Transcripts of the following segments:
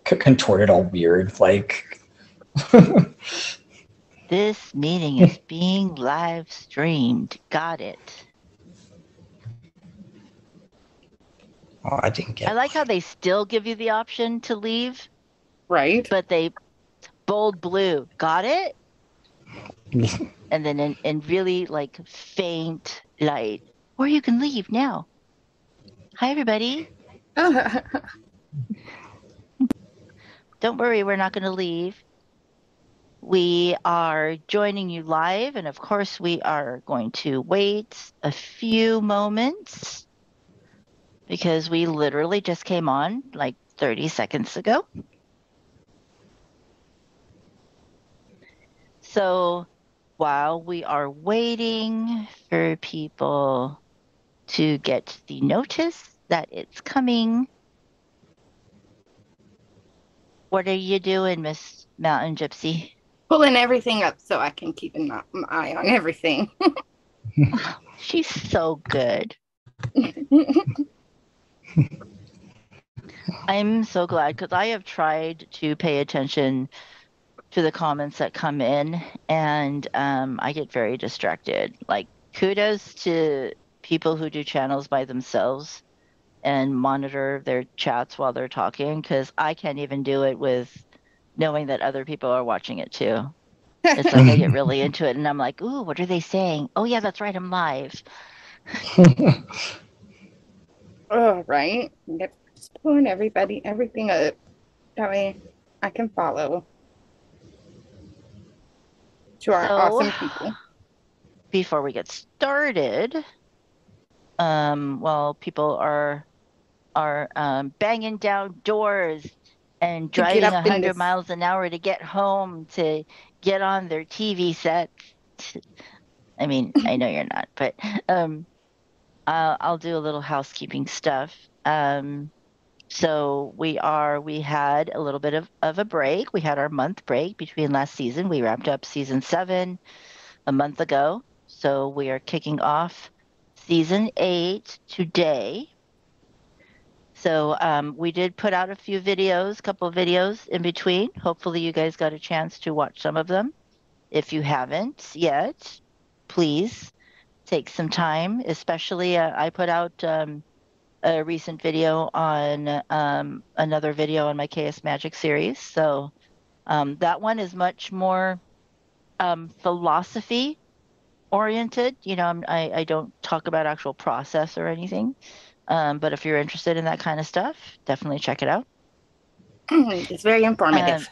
contorted all weird, like. This meeting is being live streamed. Got it. Oh, I didn't I get like how they still give you the option to leave, Right? but they bold blue. Got it? one. And then in really like faint light, or you can leave now. Hi, everybody. Don't worry, we're not going to leave. We are joining you live, and of course, we are going to wait a few moments because we literally just came on like 30 seconds ago. So while we are waiting for people to get the notice that it's coming, what are you doing, Miss Mountain Gypsy? Pulling everything up so I can keep an eye on everything. She's so good. I'm so glad because I have tried to pay attention to the comments that come in, and I get very distracted. Like, kudos to people who do channels by themselves and monitor their chats while they're talking, because I can't even do it with knowing that other people are watching it too. It's like I get really into it and I'm like, ooh, what are they saying? Oh, yeah, that's right. I'm live. Oh, right. Yep. Just pulling everything up. That way I can follow to our awesome people. Before we get started, while people are banging down doors and driving 100 miles an hour to get home to get on their TV set. I mean, I know you're not, but I'll do a little housekeeping stuff. So we had a little bit of a break. We had our month break between last season. We wrapped up season 7 a month ago. So we are kicking off season 8 today. So we did put out a few videos, couple of videos in between. Hopefully you guys got a chance to watch some of them. If you haven't yet, please take some time, especially I put out a recent video on another video on my KS Magic series. So that one is much more philosophy oriented. You know, I don't talk about actual process or anything. But if you're interested in that kind of stuff, definitely check it out. It's very informative.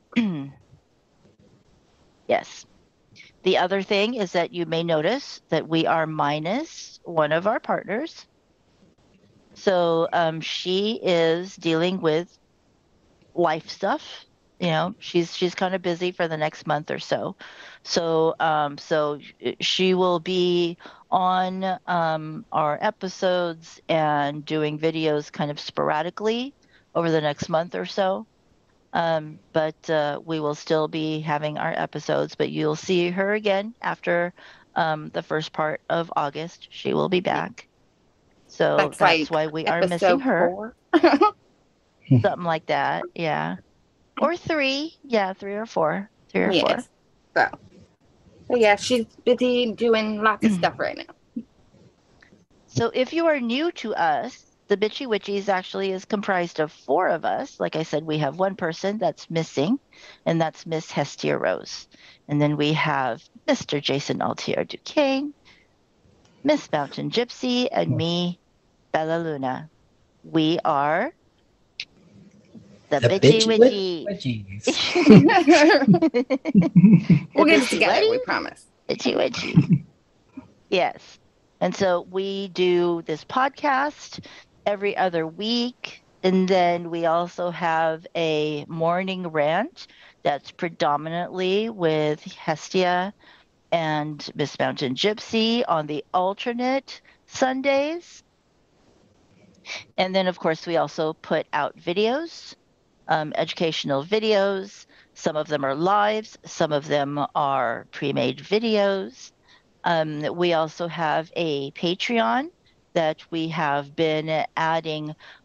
Yes. The other thing is that you may notice that we are minus one of our partners. So she is dealing with life stuff. You know, she's kind of busy for the next month or so. So she will be on our episodes and doing videos kind of sporadically over the next month or so. But we will still be having our episodes, but you'll see her again after the first part of August. She will be back. So that's like why we are missing her. 4. Something like that. Yeah. Or 3. Yeah, 3 or 4. 3 or 4. So yeah, she's busy doing lots of stuff right now. So if you are new to us, the Bitchy Witchies actually is comprised of 4 of us. Like I said, we have one person that's missing, and that's Miss Hestia Rose. And then we have Mr. Jason Altier Duquesne, Miss Mountain Gypsy, and me, Bella Luna. We are the Bitchy Witchies. We'll get it together, we promise. Bitchy Witchies. Yes. And so we do this podcast every other week. And then we also have a morning rant that's predominantly with Hestia and Miss Mountain Gypsy on the alternate Sundays. And then, of course, we also put out videos, educational videos. Some of them are lives. Some of them are pre-made videos. We also have a Patreon that we have been adding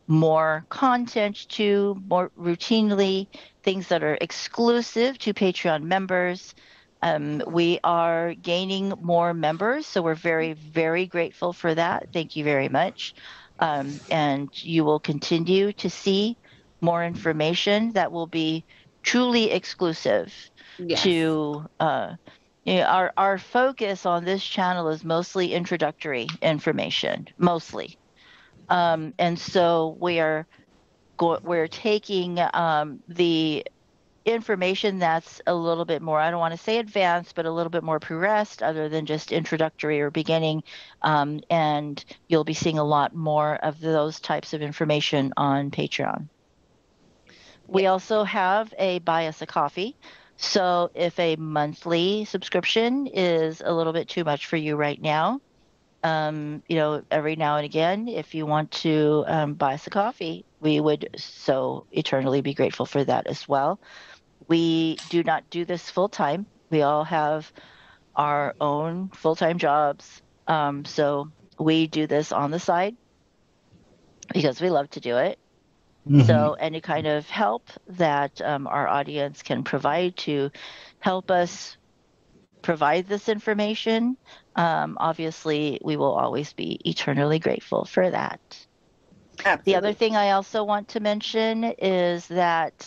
more content to, more routinely, things that are exclusive to Patreon members. We are gaining more members, so we're very, very grateful for that. Thank you very much. And you will continue to see more information that will be truly exclusive Yes. to our focus on this channel is mostly introductory information, mostly. And so we're taking the information that's a little bit more, I don't want to say advanced, but a little bit more progressed, other than just introductory or beginning. And you'll be seeing a lot more of those types of information on Patreon. We also have a Buy Us a Coffee. So if a monthly subscription is a little bit too much for you right now, every now and again, if you want to buy us a coffee, we would so eternally be grateful for that as well. We do not do this full time. We all have our own full-time jobs. So we do this on the side because we love to do it. Mhm. So any kind of help that our audience can provide to help us provide this information, obviously we will always be eternally grateful for that. Absolutely. The other thing I also want to mention is that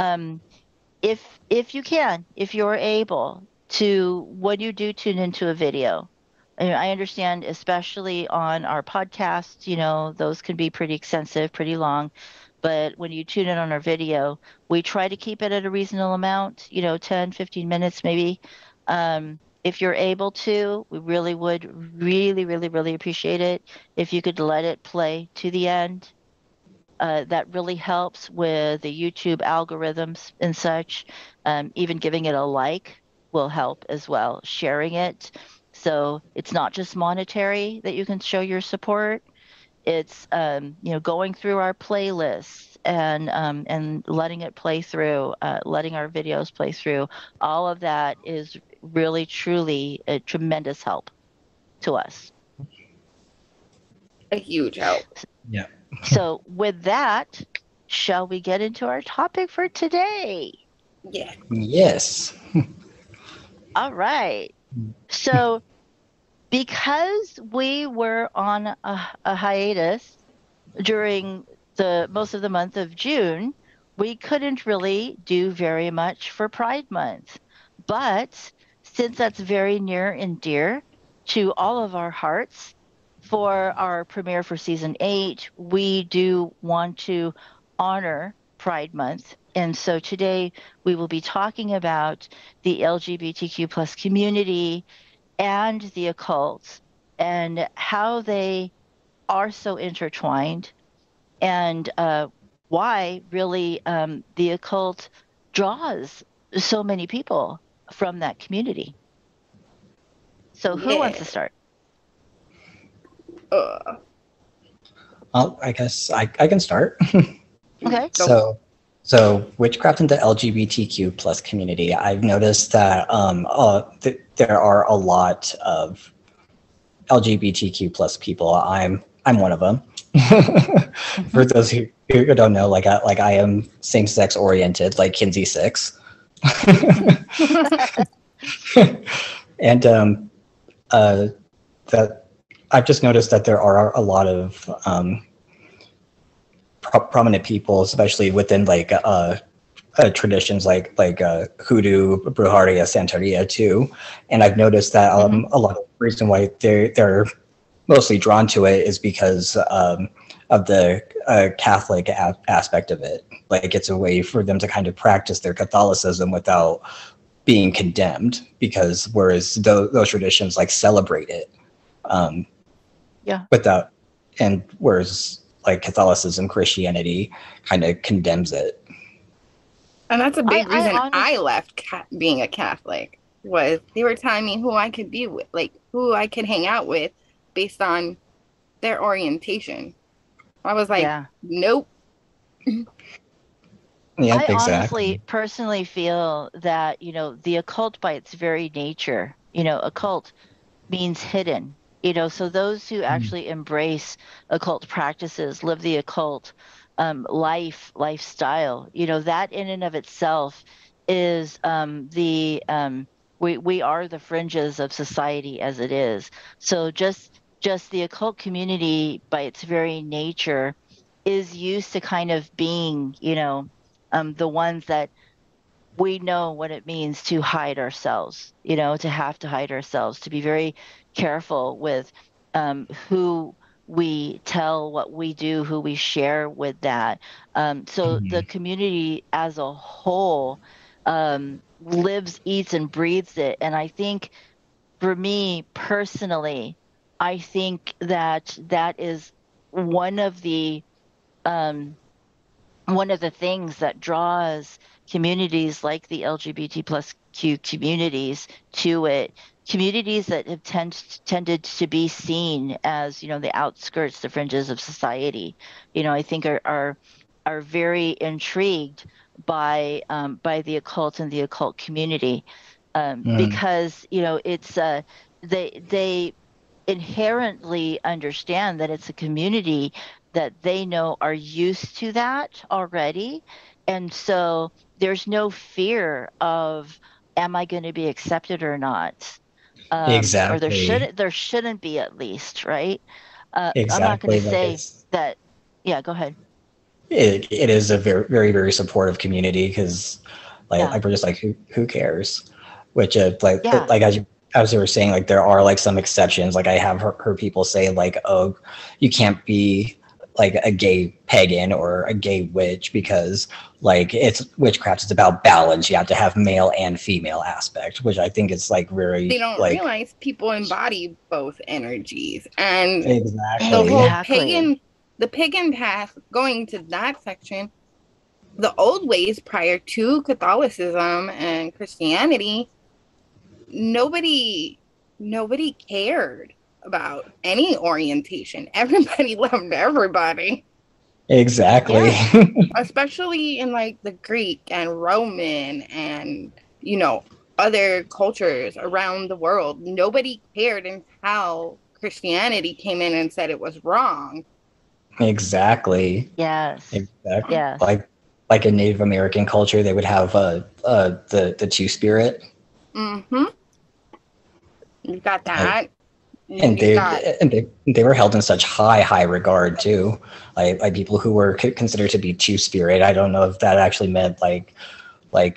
if you can, if you're able to, when you do tune into a video, and I understand, especially on our podcast, those can be pretty extensive, pretty long. But when you tune in on our video, we try to keep it at a reasonable amount, 10, 15 minutes maybe. If you're able to, we really would really, really, really appreciate it if you could let it play to the end. That really helps with the YouTube algorithms and such. Even giving it a like will help as well. Sharing it. So it's not just monetary that you can show your support. It's going through our playlists and letting it play through, letting our videos play through. All of that is really truly a tremendous help to us. A huge help. Yeah. So with that, shall we get into our topic for today? Yeah. Yes. All right. So because we were on a hiatus during most of the month of June, we couldn't really do very much for Pride Month. But since that's very near and dear to all of our hearts, for our premiere for season 8, we do want to honor Pride Month. And so today we will be talking about the LGBTQ plus community and the occult and how they are so intertwined, and why really the occult draws so many people from that community. So who wants to start? Well, I guess I can start. Okay. So witchcraft in the LGBTQ plus community, I've noticed that there are a lot of LGBTQ plus people. I'm one of them. For those who don't know, like I am same sex oriented, like Kinsey 6. And that I've just noticed that there are a lot of prominent people, especially within like traditions like hoodoo, brujeria, santeria too. And I've noticed that a lot of the reason why they're mostly drawn to it is because of the Catholic aspect of it. Like it's a way for them to kind of practice their Catholicism without being condemned, because whereas those traditions like celebrate it, without, and whereas like Catholicism, Christianity kind of condemns it. And that's a big reason honestly, I left being a Catholic, was they were telling me who I could be with, like who I could hang out with based on their orientation. I was like, nope. Yeah, I exactly. honestly personally feel that, the occult by its very nature, occult means hidden. So those who actually embrace occult practices, live the occult lifestyle, that in and of itself is we are the fringes of society as it is. So just the occult community by its very nature is used to kind of being, the ones that we know what it means to hide ourselves, to have to hide ourselves, to be very careful with who we tell, what we do, who we share with that. So the Mhm. community as a whole lives, eats, and breathes it. And I think for me personally, I think that is one of the um, one of the things that draws communities like the LGBT plus Q communities to it, communities that have tended to be seen as, the outskirts, the fringes of society, I think are very intrigued by the occult and the occult community, Mm. because, it's they inherently understand that it's a community that they know are used to that already. And so there's no fear of, am I going to be accepted or not? Or Exactly. there shouldn't be, at least, right? I'm not going to Exactly. Like say that. Yeah, go ahead. it is a very, very, very supportive community because Yeah. like we're just like who cares, which Yeah. like as you were saying, like there are like some exceptions. Like I have heard people say like, oh, you can't be like a gay pagan or a gay witch because like it's witchcraft is about balance. You have to have male and female aspect, which I think is like They very don't like realize people embody both energies, and the exactly. whole Exactly. the pagan path, going to that section, the old ways prior to Catholicism and Christianity, nobody nobody cared about any orientation. Everybody loved everybody, Exactly. Yeah. especially in like the Greek and Roman and, you know, other cultures around the world. Nobody cared until Christianity came in and said it was wrong. Exactly. Yes. Exactly. Yes. Like in Native American culture, they would have the two spirit, Mm-hmm. You got like, that. and You got they were held in such high regard too, like people who were considered to be two spirit. I don't know if that actually meant like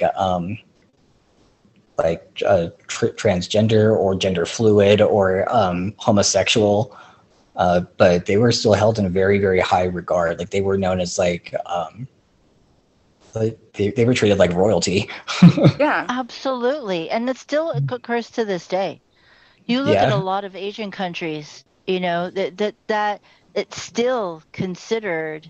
transgender or gender fluid or homosexual. But they were still held in a very, very high regard. Like they were known as like they were treated like royalty. yeah. Absolutely. And it still occurs to this day. You look at a Yeah, lot of Asian countries, that it's still considered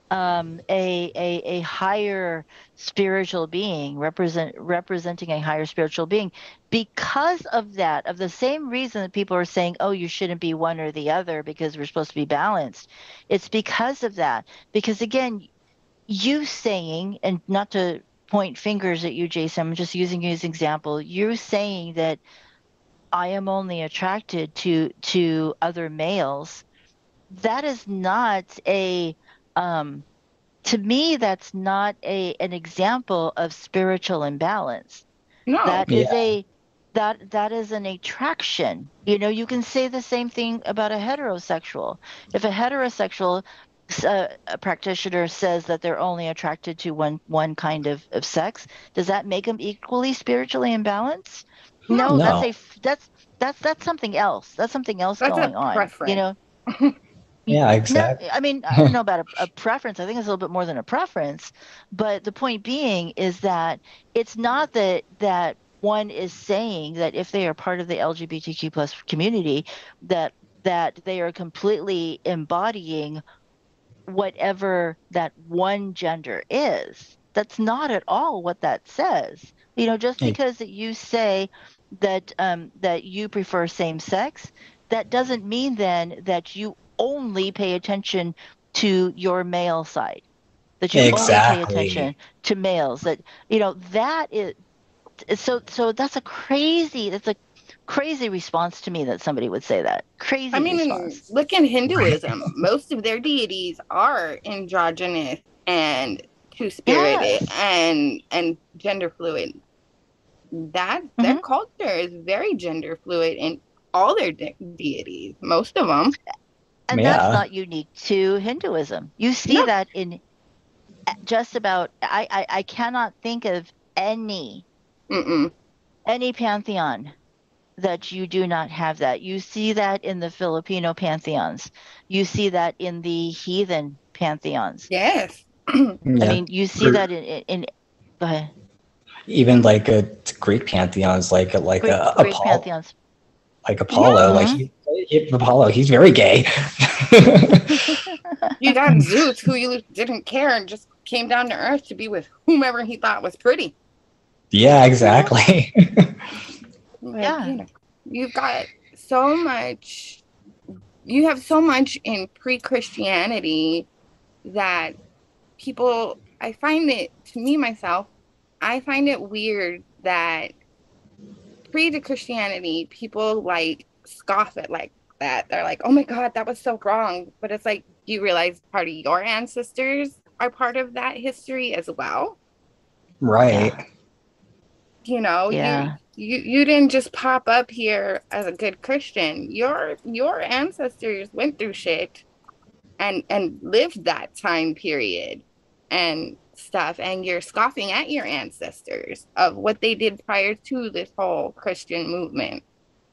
a higher spiritual being, representing a higher spiritual being, because of that, of the same reason that people are saying, oh, you shouldn't be one or the other because we're supposed to be balanced. It's because of that. Because again, you saying, and not to point fingers at you, Jason, I'm just using you as an example, you saying that I am only attracted to other males. That is not a um to me, that's not an example of spiritual imbalance. No. That is yeah, that is an attraction. You can say the same thing about a heterosexual. If a heterosexual a practitioner says that they're only attracted to one kind of sex, does that make them equally spiritually imbalanced? No. No, no, that's something else. That's something else That's a going on. preference. yeah, No, exactly. I mean, I don't know about a preference. I think it's a little bit more than a preference. But the point being is that it's not that one is saying that if they are part of the LGBTQ plus community, that they are completely embodying whatever that one gender is. That's not at all what that says. Just because that you say that you prefer same sex, that doesn't mean then that you only pay attention to your male side, that you only pay attention Exactly. to males, that that is, so that's a crazy response to me that somebody would say that. Crazy I mean, response. look in Hinduism. Most of their deities are androgynous and two-spirited Yes. and gender fluid. That their Hmm. culture is very gender fluid in all their deities. Most of them. And that's Yeah. not unique to Hinduism. You see No. that in just about, I cannot think of Mm-mm. any pantheon that you do not have that. You see that in the Filipino pantheons. You see that in the heathen pantheons. Yes. I Yeah. mean, you see that in go ahead, Even like Greek pantheons, like Greek pantheons. Apollo, Yeah. like Hmm. Apollo, he's very gay. You got Zeus, who you didn't care and just came down to Earth to be with whomever he thought was pretty. Yeah, Hmm. exactly. Like, Yeah. you've got so much, you have so much in pre-Christianity that people, I find it, to me, myself, I find it weird that pre-Christianity, people like scoff at like that. They're like, oh my God, that was so wrong. But it's like, you realize part of your ancestors are part of that history as well. Right. Yeah. You know, Yeah. you didn't just pop up here as a good Christian. Your ancestors went through shit and lived that time period and stuff, and you're scoffing at your ancestors of what they did prior to this whole Christian movement.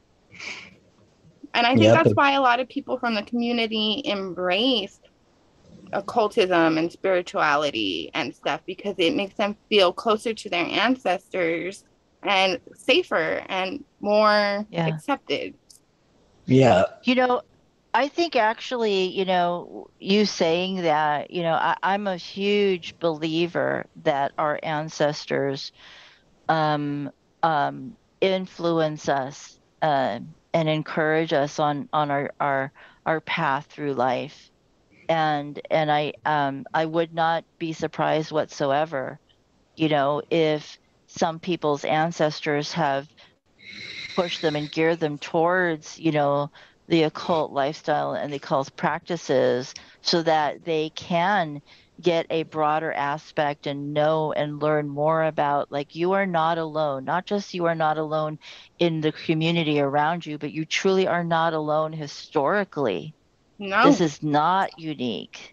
And I think Yep. that's why a lot of people from the community embrace occultism and spirituality and stuff, because it makes them feel closer to their ancestors and safer and more Yeah. accepted. Yeah. You know, I think actually, you saying that, I'm a huge believer that our ancestors um, influence us and encourage us on our path through life. And I would not be surprised whatsoever, if some people's ancestors have push them and gear them towards, the occult lifestyle and the occult practices so that they can get a broader aspect and know and learn more about, like, you are not alone. Not just you are not alone in the community around you, but you truly are not alone historically. This No, is not unique.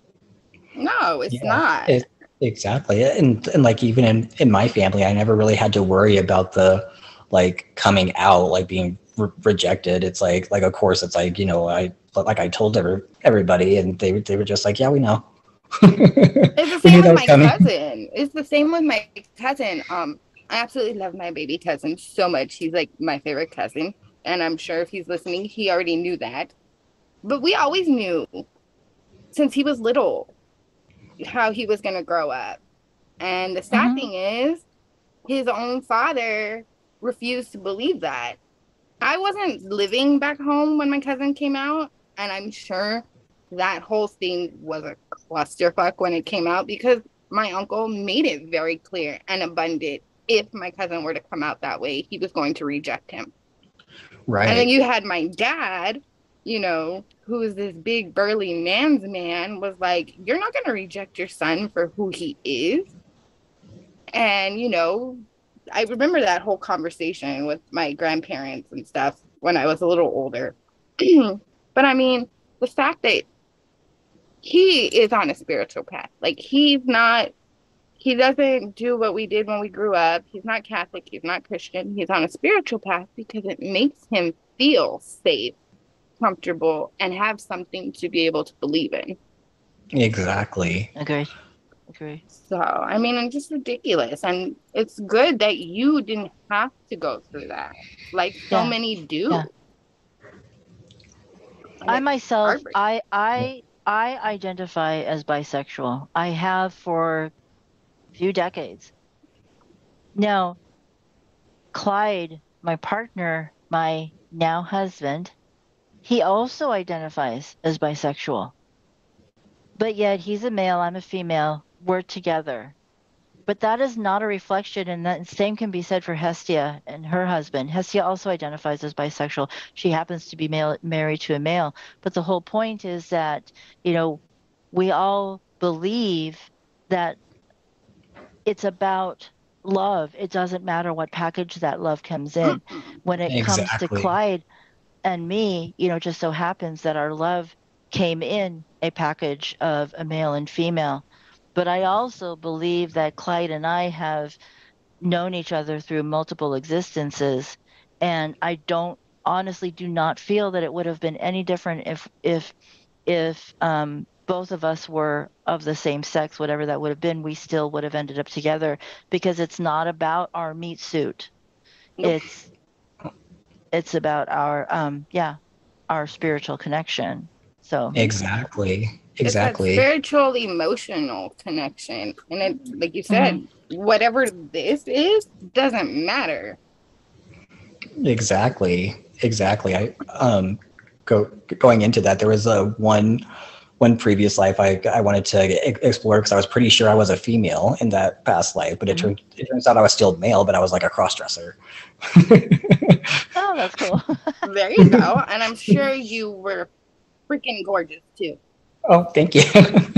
no, it's Yeah. not. Exactly. And like even in my family, I never really had to worry about the like coming out, like being rejected. It's like of course it's like, I told everybody and they were just like, yeah, we know. It's the We same knew with that was my coming. cousin. It's the same with my cousin. I absolutely love my baby cousin so much. He's like my favorite cousin. And I'm sure if he's listening, he already knew that. But we always knew since he was little how he was going to grow up. And the sad Hmm. thing is, his own father refused to believe that. I wasn't living back home when my cousin came out, and I'm sure that whole thing was a clusterfuck when it came out because my uncle made it very clear and abundant if my cousin were to come out that way, he was going to reject him. And then Right. you had my dad, who is this big burly man's man, was like, you're not going to reject your son for who he is. And, I remember that whole conversation with my grandparents and stuff when I was a little older. But I mean, the fact that he is on a spiritual path, like he doesn't do what we did when we grew up. He's not Catholic, he's not Christian. He's on a spiritual path because it makes him feel safe, comfortable, and have something to be able to believe in. Exactly. Agree. Agree. So, I mean, it's just ridiculous. And it's good that you didn't have to go through that, like so Yeah. many do. Yeah. And I it's myself, heartbreaking. I identify as bisexual. I have for a few decades. Now, Clyde, my partner, my now husband, he also identifies as bisexual. But yet he's a male, I'm a female. We're together. But that is not a reflection, and that same can be said for Hestia and her husband. Hestia also identifies as bisexual. She happens to be married to a male. But the whole point is that, you know, we all believe that it's about love. It doesn't matter what package that love comes in. Mm-mm. When it comes to Exactly. Clyde and me, you know, just so happens that our love came in a package of a male and female. But I also believe that Clyde and I have known each other through multiple existences. And I don't honestly do not feel that it would have been any different if both of us were of the same sex, whatever that would have been, we still would have ended up together because it's not about our meat suit. Nope. It's about our spiritual connection. So Exactly. It's that Exactly. spiritual, emotional connection. And it, like you mhm. said, whatever this is, doesn't matter. Exactly. Exactly. I going into that, there was a one previous life I wanted to explore because I was pretty sure I was a female in that past life, but it turns out I was still male, but I was like a cross dresser. Oh, that's cool. There you go. And I'm sure you were freaking gorgeous too. Oh, thank you.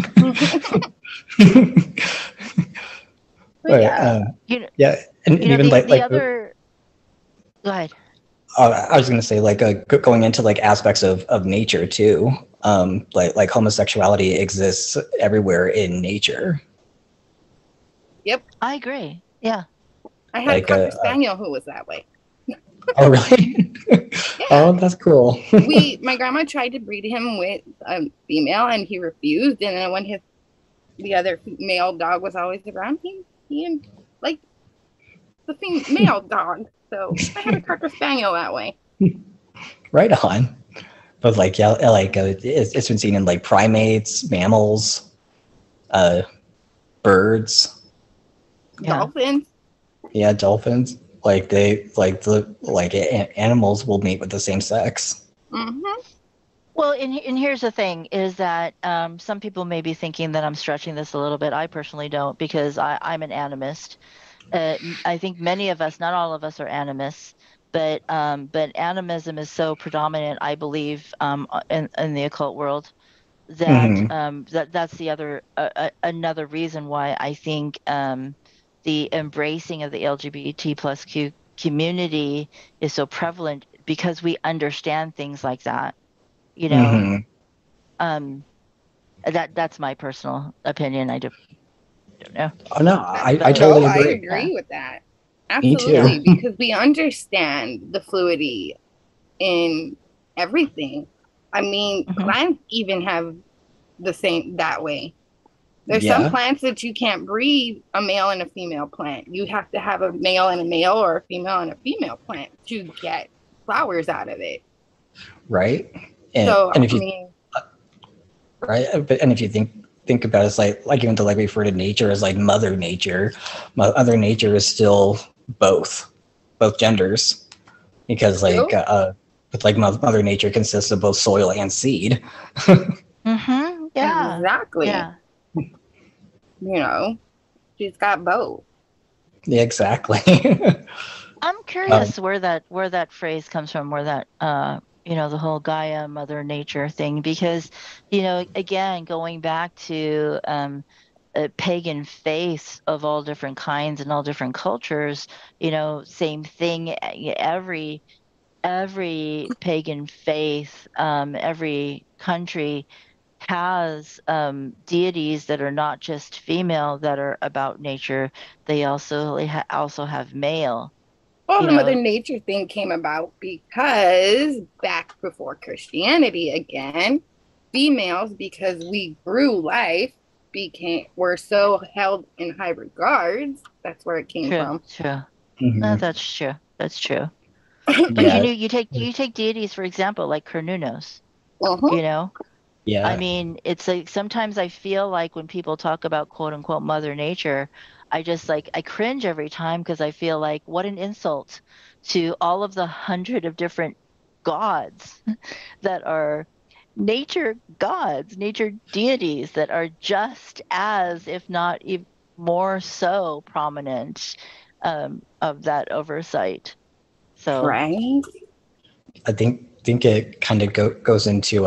But But, yeah, You know, yeah, and you know even the other. Go ahead. I was going to say like going into like aspects of nature too. Like homosexuality exists everywhere in nature. yep. I agree. Yeah. I had a Like Cocker Spaniel who was that way. oh really? Yeah. Oh, that's cool. My grandma tried to breed him with a female and he refused. And then when the other male dog was always around, he like the female dog. So I had a Cocker Spaniel that way. Right on. But like yeah, like it's been seen in like primates, mammals, birds, Yeah. Dolphins. yeah, dolphins. Like animals will mate with the same sex. Mm-hmm. Well, and here's the thing is that some people may be thinking that I'm stretching this a little bit. I personally don't because I'm an animist. I think many of us, not all of us, are animists, but animism is so predominant, I believe, in the occult world that Hmm. that's the other another reason why I think the embracing of the LGBT plus Q community is so prevalent because we understand things like that, you know. Hmm. Um, that's my personal opinion. I don't know, Oh no, I but totally No, I agree. yeah, agree with that. Me too. yeah. Absolutely, because we understand the fluidity in everything. I mean, Hmm. plants even have the same that way. There's some Yeah, plants that you can't breed a male and a female plant. You have to have a male and a male or a female and a female plant to get flowers out of it. right. And So, and I if you mean, right, but and if you think about it, it's like even though like we refer to nature as like Mother Nature, Mother Nature is still both genders because like true. with like Mother Nature consists of both soil and seed. Yeah, Exactly. yeah. You know, she's got both. Yeah, exactly. I'm um, curious where that phrase comes from, where that the whole Gaia Mother Nature thing, because again, going back to pagan faiths of all different kinds and all different cultures, same thing. Every pagan faith, every country has deities that are not just female that are about nature. They also have male. Well, You the Mother know, Nature thing came about because back before Christianity again, females, because we grew life, were so held in high regards. That's where it came true, from. true. No, mhm. that's true. That's true. But Yeah, you take deities for example, like Cernunnos. Uh-huh. You know, I yeah, mean, it's like sometimes I feel like when people talk about quote unquote Mother Nature, I cringe every time because I feel like what an insult to all of the hundred of different gods that are nature gods, nature deities that are just as, if not more so prominent of that oversight. So Right? I think it kind of goes into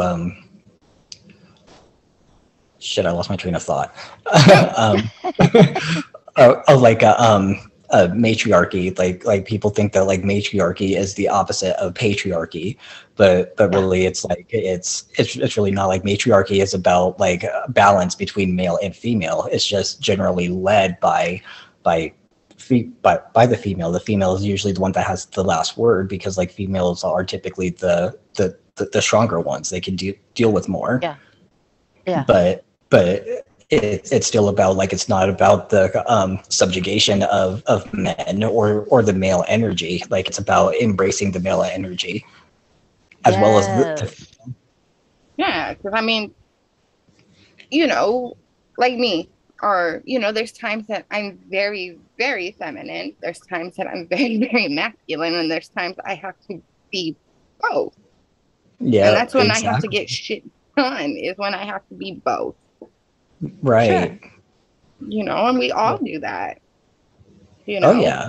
shit. I lost my train of thought. um, like a matriarchy. Like people think that like matriarchy is the opposite of patriarchy, but Yeah. really it's like it's really not. Like matriarchy is about like a balance between male and female. It's just generally led by by the female. The female is usually the one that has the last word because like females are typically the stronger ones. They can deal with more. Yeah. Yeah. But it's still about like it's not about the subjugation of men or the male energy. Like it's about embracing the male energy as well as Yes. Yeah, because I mean, you know, like me, or there's times that I'm very, very feminine. There's times that I'm very, very masculine, and there's times I have to be both. yeah, And that's when I have to exactly. get shit done, is when I have to be both. Right. And we all do that. Oh yeah.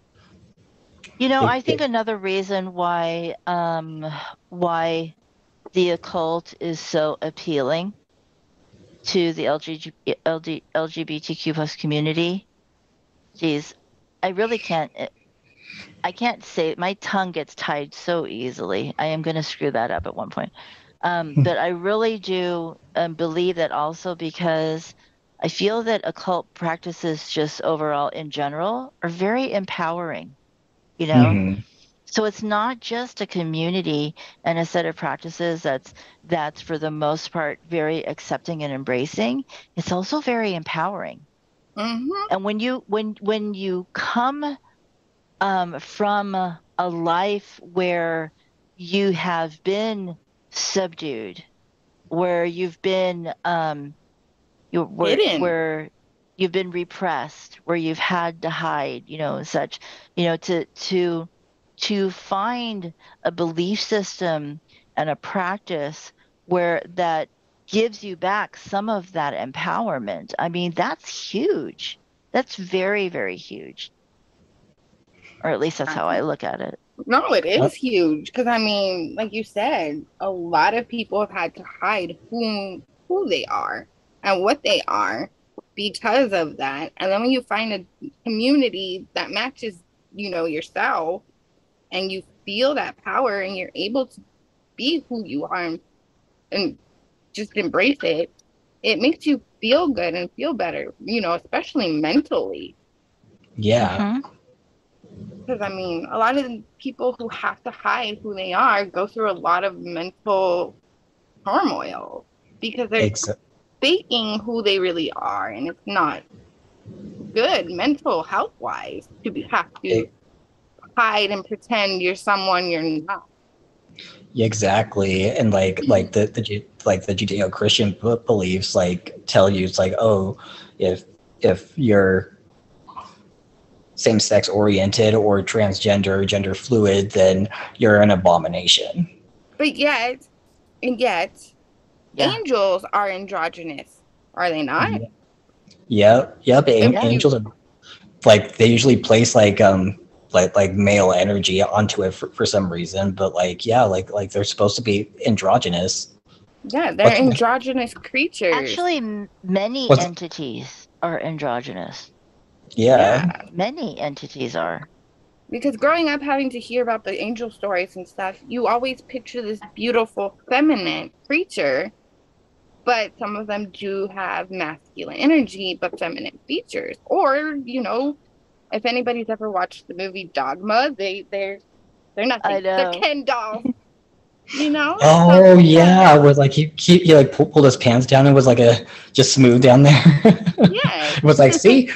I think another reason why the occult is so appealing to the LGBTQ plus community. Geez, I really can't. I can't say, my tongue gets tied so easily. I am going to screw that up at one point. But I really do believe that also because I feel that occult practices just overall in general are very empowering, you know? Mhm. So it's not just a community and a set of practices that's for the most part very accepting and embracing. It's also very empowering. Mm-hmm. And when you come from a life where you have been subdued, where you've been Hidden. where you've been repressed, where you've had to hide, such, to find a belief system and a practice where that gives you back some of that empowerment. I mean, that's huge. That's very, very huge. Or at least that's how I look at it. No, it Uh, is huge because I mean, like you said, a lot of people have had to hide who they are and what they are because of that. And then when you find a community that matches, yourself, and you feel that power and you're able to be who you are and just embrace it, it makes you feel good and feel better, especially mentally. yeah. Hmm. Because I mean, a lot of the people who have to hide who they are go through a lot of mental turmoil because they're Ex- faking who they really are, and it's not good mental health wise to have to e- hide and pretend you're someone you're not. exactly. And like the Judeo-Christian beliefs like tell you it's like, oh, if you're same-sex oriented or transgender, gender fluid, then you're an abomination. But yet, Yeah. angels are androgynous, are they not? Yep. And Yeah. you, Angels are like they usually place like male energy onto it for some reason, but like yeah, like they're supposed to be androgynous. yeah, they're What's androgynous creatures. Actually, many what's entities are androgynous. yeah. Yeah, Many entities are. because growing up having to hear about the angel stories and stuff, you always picture this beautiful feminine creature, but some of them do have masculine energy but feminine features. Or, if anybody's ever watched the movie Dogma, they're I nothing. They're know. Ken dolls, you know? So Oh yeah, yeah, where like he like pulled his pants down and was like a just smooth down there. yeah. It was like, see,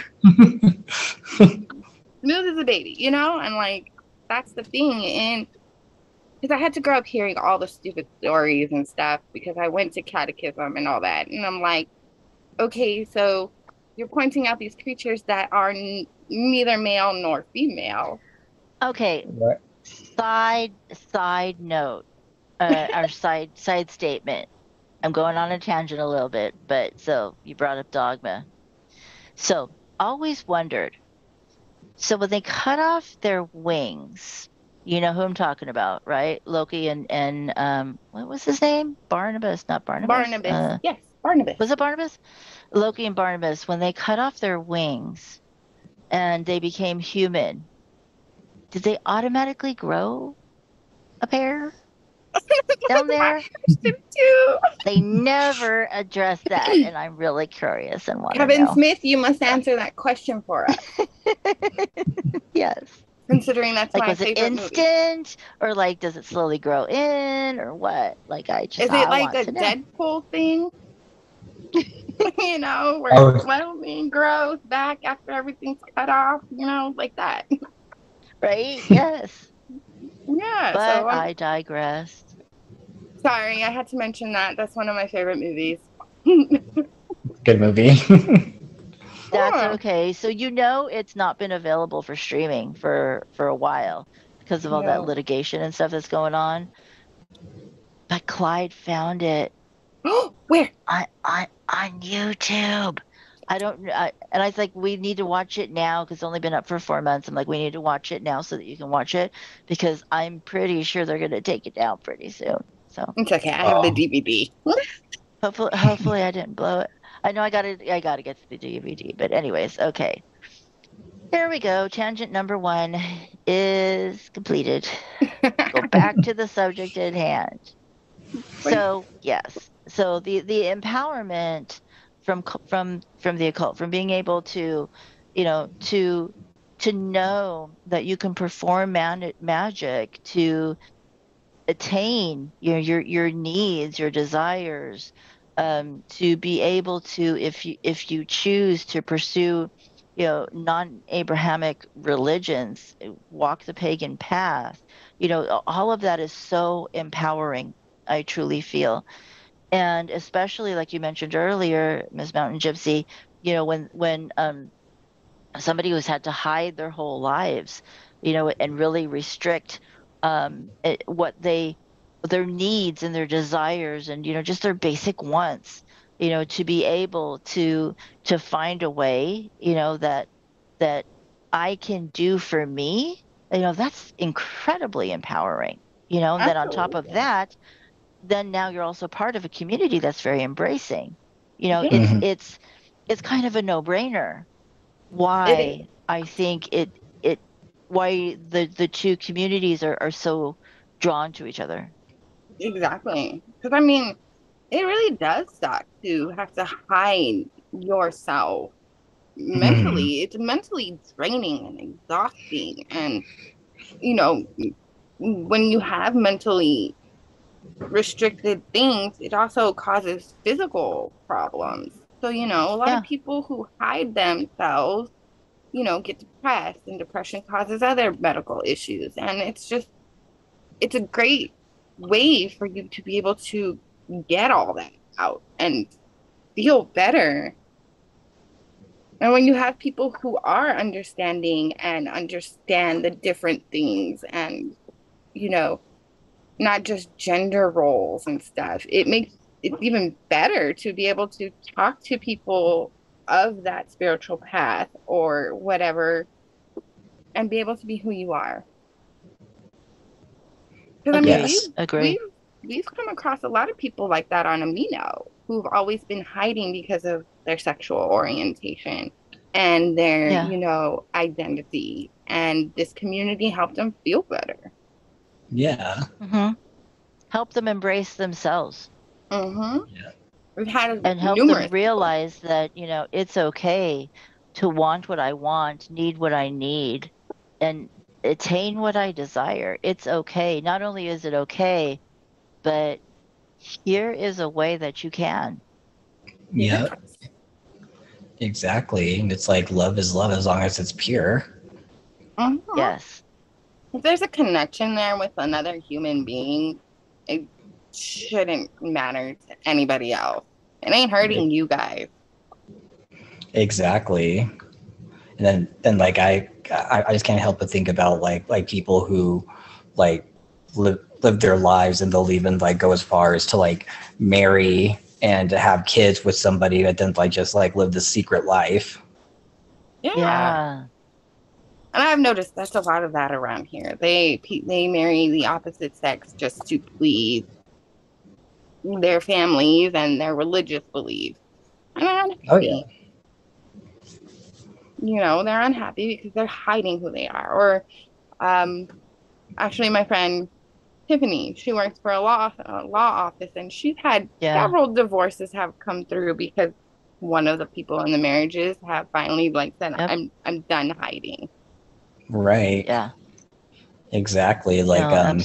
Smooth as a baby, and like that's the thing. And because I had to grow up hearing all the stupid stories and stuff because I went to catechism and all that. And I'm like, okay, so you're pointing out these creatures that are neither male nor female. Okay. Right. Side note, our side statement. I'm going on a tangent a little bit, but so you brought up dogma. So always wondered. So when they cut off their wings, you know who I'm talking about, right? Loki and what was his name? Barnabas, not Barnabas. Barnabas. Yes, Barnabas. Was it Barnabas? Loki and Barnabas, when they cut off their wings and they became human, did they automatically grow a pair down there? Question too. They never addressed that, and I'm really curious and want to Kevin know. Smith, you must answer that question for us. Yes. Considering that's Like, my was it favorite movie. instant, or like, does it slowly grow in, or what? Like, Is it like want a to know. Deadpool thing? You know, where Oh. slowly grows back after everything's cut off, you know, like that. Right? Yes. Yeah. But So I digressed. sorry, I had to mention that. That's one of my favorite movies. Good movie. That's Yeah. okay. So you know it's not been available for streaming for a while because of all that No. litigation and stuff that's going on. But Clyde found it Where? on YouTube. I don't and I was like, we need to watch it now because it's only been up for 4 months. I'm like, we need to watch it now so that you can watch it because I'm pretty sure they're going to take it down pretty soon. So It's okay. I have the Oh. DVD. hopefully I didn't blow it. I know I gotta get to the DVD, but anyways, okay. There we go. Tangent number 1 is completed. Go back to the subject at hand. So yes, so the empowerment from the occult, from being able to, you know, to know that you can perform magic to attain your needs, your desires, to be able to, if you choose to pursue, you know, non-Abrahamic religions, walk the pagan path, you know, all of that is so empowering. I truly feel, and especially like you mentioned earlier, Ms. Mountain Gypsy, you know, when somebody who's had to hide their whole lives, you know, and really restrict what their needs and their desires and, you know, just their basic wants, you know, to be able to find a way, you know, that I can do for me, you know, that's incredibly empowering, you know. And then on top of Absolutely. that, then now you're also part of a community that's very embracing, you know. Yeah. Mhm. It's kind of a no-brainer It why I think why the two communities are so drawn to each other. Exactly. Because I mean, it really does suck to have to hide yourself mentally. It's mentally draining and exhausting. And, you know, when you have mentally restricted things, it also causes physical problems. So, you know, a lot Yeah. of people who hide themselves, you know, get depressed, and depression causes other medical issues. And it's a great way for you to be able to get all that out and feel better. And when you have people who are understanding and understand the different things and, you know, not just gender roles and stuff, it makes it even better to be able to talk to people of that spiritual path or whatever and be able to be who you are. Because I mean, Yes. Agree. we've come across a lot of people like that on Amino who've always been hiding because of their sexual orientation and their, Yeah. you know, identity. And this community helped them feel better. Yeah. hmm Help them embrace themselves Mm-hmm. Yeah. We've had and help numerous them realize that, you know, it's okay to want what I want, need what I need, and attain what I desire. It's okay. Not only is it okay, but here is a way that you can. Yep. Exactly. And it's like love is love as long as it's pure. Mhm. Yes. If there's a connection there with another human being, it shouldn't matter to anybody else. It ain't hurting you guys. Exactly. And then like I just can't help but think about like people who like live their lives, and they'll even like go as far as to like marry and to have kids with somebody that then like just like live the secret life. Yeah. And I've noticed that's a lot of that around here. They marry the opposite sex just to please their families and their religious beliefs. And they're Oh yeah. unhappy. You know, they're unhappy because they're hiding who they are. Or actually my friend Tiffany, she works for a law office, and she's had Yeah. several divorces have come through because one of the people in the marriages have finally like said, Yep. I'm done hiding. Right. Yeah. Exactly. Like No,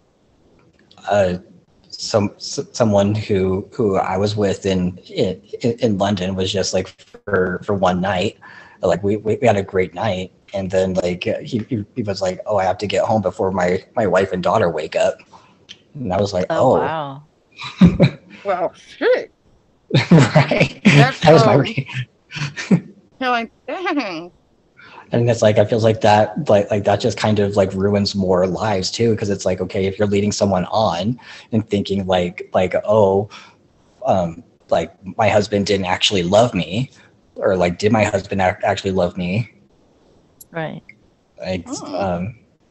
someone who I was with in London was just like for one night. Like we had a great night, and then like he was like, oh, I have to get home before my wife and daughter wake up, and I was like, oh, oh, wow. Well, shit. right. That's That was so- my. You're like, dang. And it's like I feel like that just kind of like ruins more lives too, because it's like, okay, if you're leading someone on and thinking like oh, like my husband didn't actually love me, or like did my husband actually love me, Right. like Oh.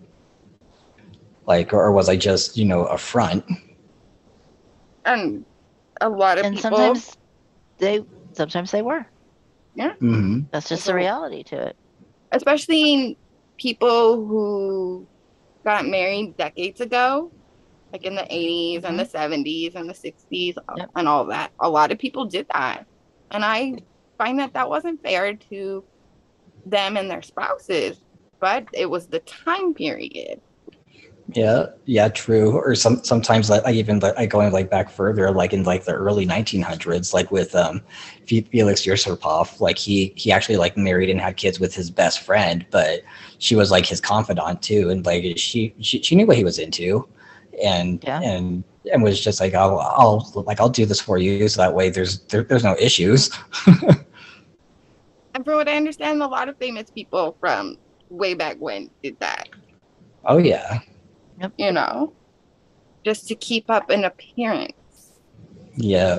like or was I just a front? And a lot of And people, sometimes they were. Mm-hmm. That's just So- the reality to it. especially people who got married decades ago, like in the 80s and the 70s and the 60s Yep. and all that. A lot of people did that. And I find that wasn't fair to them and their spouses, but it was the time period. Yeah, true. Or sometimes like I even like going like back further, like in like the early 1900s, like with Felix Yusupov, like he actually like married and had kids with his best friend, but she was like his confidant too, and like she knew what he was into, and Yeah. and was just like I'll do this for you, so that way there's no issues. And from what I understand, a lot of famous people from way back when did that, Oh yeah, you know, just to keep up an appearance. yeah.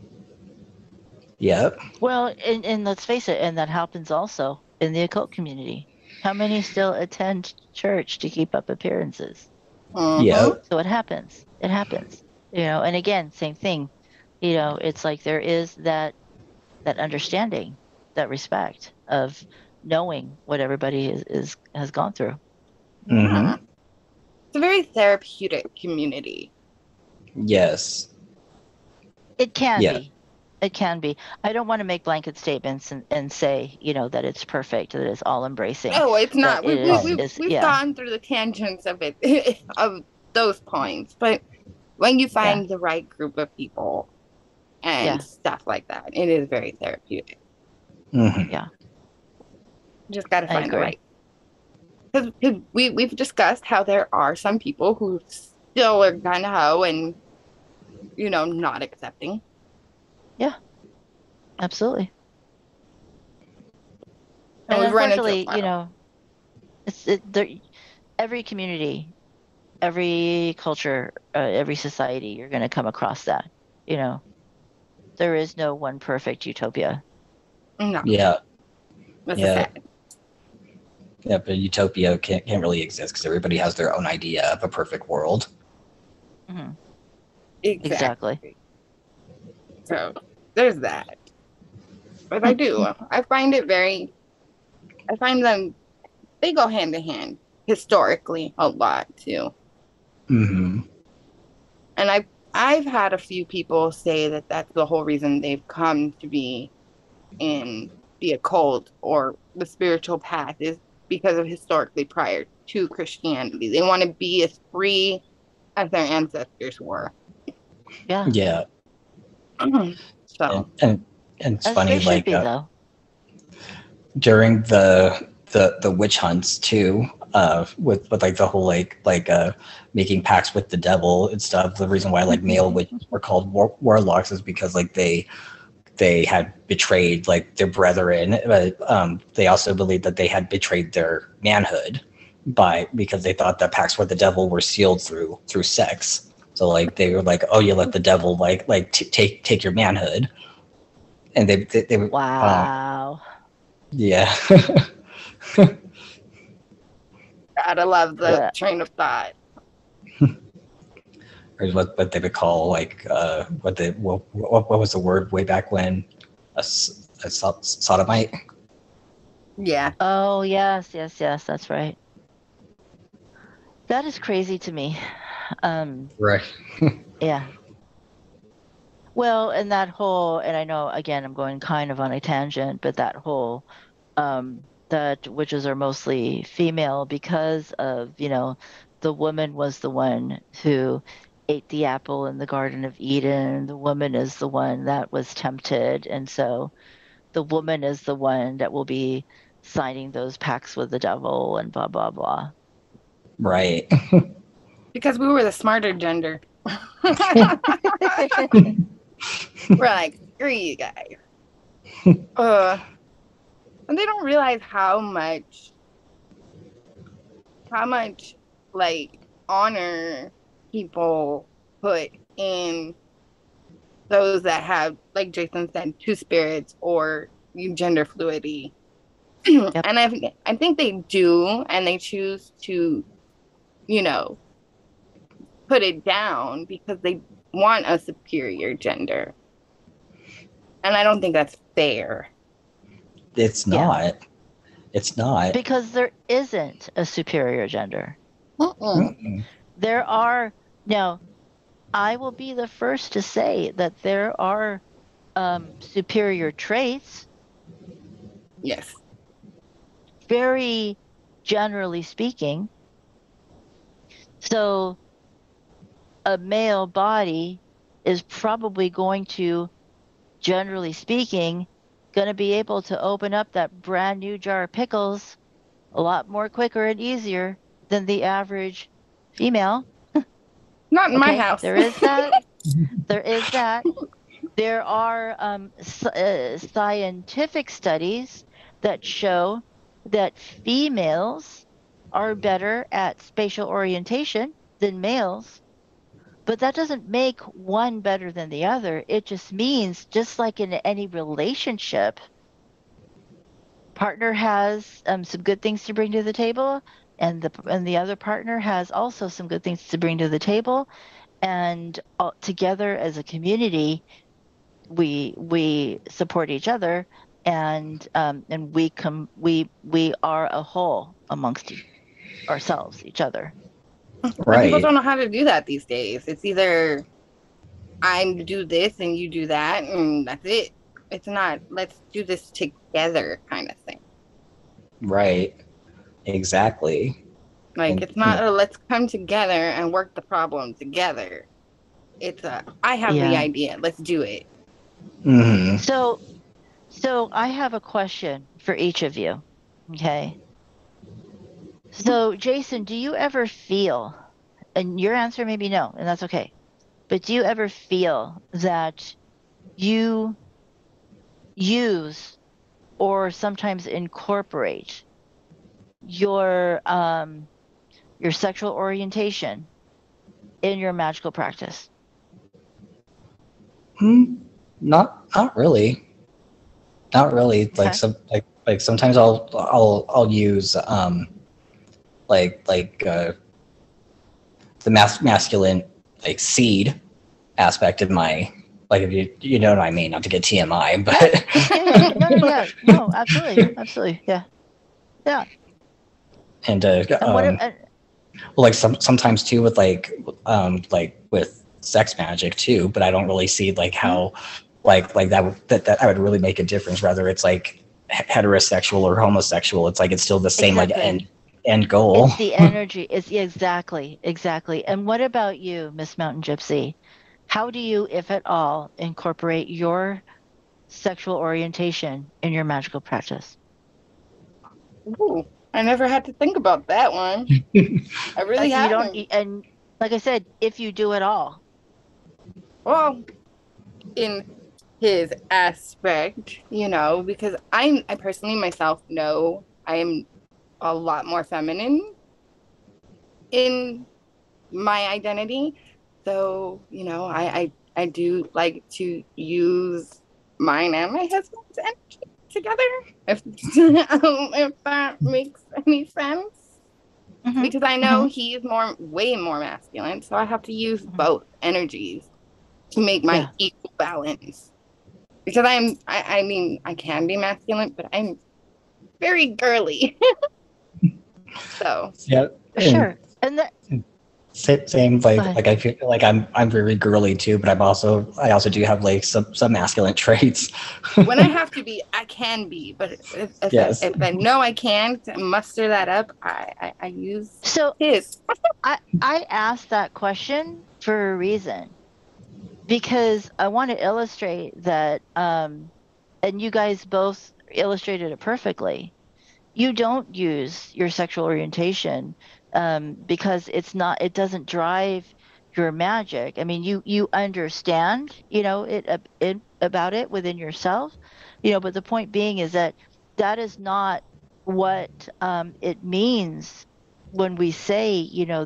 Well, and let's face it, and that happens also in the occult community. How many still attend church to keep up appearances? Mhm. Yeah. So it happens. It happens. And again, same thing. It's like there is that understanding, that respect of knowing what everybody has gone through. Mm-hmm. It's a very therapeutic community. Yes. It can Yeah. be. It can be. I don't want to make blanket statements and say, that it's perfect, that it's all embracing. No, it's not. But We've yeah. gone through the tangents of it, of those points. But when you find the right group of people and Yeah. stuff like that, it is very therapeutic. Mm-hmm. You just got to I find the agree. right. Because we've discussed how there are some people who still are gun ho and, not accepting. Absolutely. And And we've run into unfortunately, every community, every culture, every society, you're going to come across that. There is no one perfect utopia. No, Yeah. that's Yeah. a fact. Yeah, but utopia can't really exist because everybody has their own idea of a perfect world. hmm Exactly. So there's that. But I find them, they go hand in hand historically a lot too. Mm-hmm. And I've had a few people say that that's the whole reason they've come to be in the occult or the spiritual path is because of historically prior to Christianity. They want to be as free as their ancestors were. Yeah. Yeah. So And it's As funny, they should like be, though. during the witch hunts too, with like the whole like making pacts with the devil and stuff. The reason why like male witches were called warlocks is because like they had betrayed like their brethren, but they also believed that they had betrayed their manhood because they thought that pacts with the devil were sealed through sex. So like they were like, oh, you let the devil take your manhood, and they Wow. Yeah. Gotta love the Yeah. train of thought. Or what they would call like what was the word way back when, a sodomite. Yeah. Oh, yes, yes, yes, that's right. That is crazy to me. Right. Yeah. Well, and that whole, and I know again I'm going kind of on a tangent, but that whole that witches are mostly female because of, the woman was the one who ate the apple in the Garden of Eden. The woman is the one that was tempted, and so the woman is the one that will be signing those pacts with the devil and blah blah blah. Right. Because we were the smarter gender. We're like, screw you guys. And they don't realize how much like honor people put in those that have, like Jason said, two spirits or gender fluidity. Yep. And I think they do, and they choose to, you know, put it down because they want a superior gender. And I don't think that's fair. It's Yeah. not. It's not. Because there isn't a superior gender. Mm-mm. There are, now, I will be the first to say that there are superior traits, Yes. very generally speaking. So a male body is probably going to, generally speaking, going to be able to open up that brand new jar of pickles a lot more quicker and easier than the average female. Not in my Okay, house. there is that. There is that. There are scientific studies that show that females are better at spatial orientation than males, but that doesn't make one better than the other. It just means, just like in any relationship, partner has some good things to bring to the table, and the other partner has also some good things to bring to the table, and together as a community we support each other, and we are a whole amongst ourselves, each other. But people Right. don't know how to do that these days. It's either I do this and you do that, and that's it. It's not, let's do this together kind of thing. Right. Exactly. Like, And- it's not a let's come together and work the problem together. It's a, I have the Yeah. idea, let's do it. Mhm. So I have a question for each of you. Okay. So Jason, do you ever feel, and your answer may be no, and that's okay, but do you ever feel that you use or sometimes incorporate your sexual orientation in your magical practice? Not really. Not really. Okay. Like sometimes I'll use the masculine like seed aspect of my, like, if you know what I mean, not to get TMI, but Yeah. No, absolutely, yeah. and And what? well, like sometimes too with like with sex magic too, but I don't really see like how like that would really make a difference, whether it's like heterosexual or homosexual. It's like it's still the same like Exactly. end goal. It's the energy. It's exactly. And what about you, Miss Mountain Gypsy? How do you, if at all, incorporate your sexual orientation in your magical practice? Ooh, I never had to think about that one. I really You haven't. don't, and like I said, if you do at all. Well, in his aspect, because I personally myself know I am a lot more feminine in my identity. So, I do like to use mine and my husband's energy together. If that makes any sense, Mhm. because I know he's way more masculine, so I have to use both energies to make my Yeah. equal balance. Because I mean, I can be masculine, but I'm very girly. So Yeah, Sure. And that same go ahead. like I feel like I'm very girly too, but I also do have like some masculine traits. when I have to be, I can be. But Yes. if I know I can't muster that up, I use So his. I asked that question for a reason because I want to illustrate that and you guys both illustrated it perfectly. You don't use your sexual orientation because it doesn't drive your magic. I mean, you understand, it about it within yourself, but the point being is that that is not what it means when we say,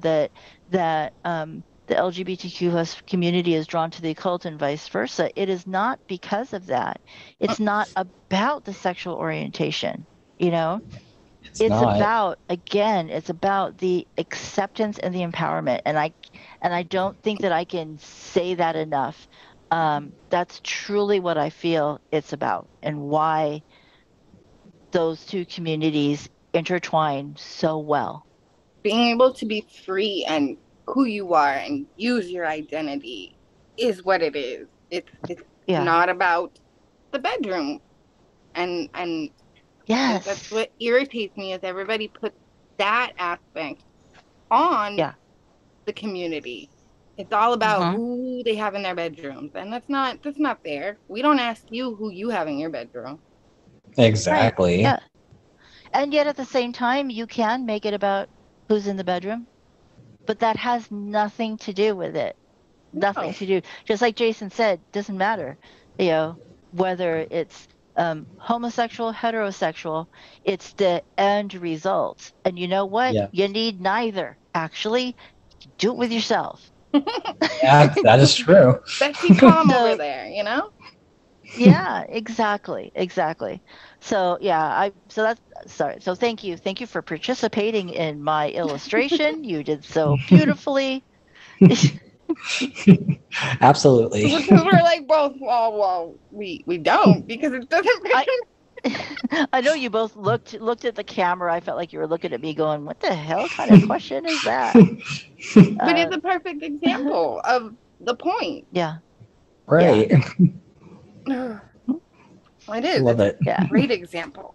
that the LGBTQ plus community is drawn to the occult and vice versa. It is not because of that. It's not about the sexual orientation, you know It's it's not. about, again, it's about the acceptance and the empowerment, and I don't think that I can say that enough. That's truly what I feel it's about, and why those two communities intertwine so well. Being able to be free and who you are and use your identity is what it is. It's Yeah. not about the bedroom. And that's Yes. what irritates me is everybody puts that aspect on Yeah. the community. It's all about Hmm. who they have in their bedrooms. And that's not fair. We don't ask you who you have in your bedroom. Right. Exactly. Yeah. And yet at the same time, you can make it about who's in the bedroom, but that has nothing to do with it. Nothing No. to do. Just like Jason said, doesn't matter, you know, whether it's homosexual, heterosexual, it's the end result. And you know what? Yeah. You need neither. Actually, do it with yourself. Yeah, that is true. Betsy Palm over So, there, you know? yeah, exactly. Exactly. So, yeah, so that's sorry. So, thank you for participating in my illustration. You did so beautifully. Absolutely. Because we're like both, well, we don't because it doesn't. I I know you both looked at the camera. I felt like you were looking at me going, "What the hell kind of question is that?" But Uh, it's a perfect example of the point. yeah, yeah, Right. It is. Love It's it. a yeah. great example.